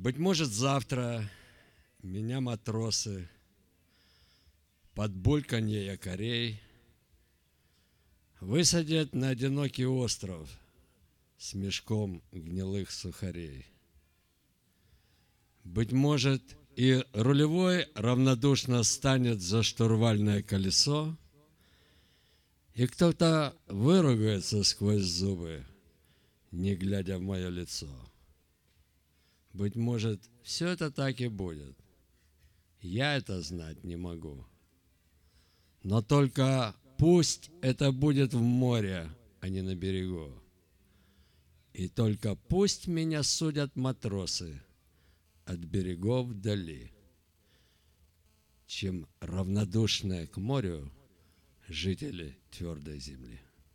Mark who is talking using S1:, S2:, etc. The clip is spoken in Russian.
S1: Быть может, завтра меня матросы под бульканье якорей высадят на одинокий остров с мешком гнилых сухарей. Быть может, и рулевой равнодушно станет за штурвальное колесо, и кто-то выругается сквозь зубы, не глядя в мое лицо. Быть может, все это так и будет. Я это знать не могу. Но только пусть это будет в море, а не на берегу. И только пусть меня судят матросы от берегов вдали, чем равнодушные к морю жители твердой земли.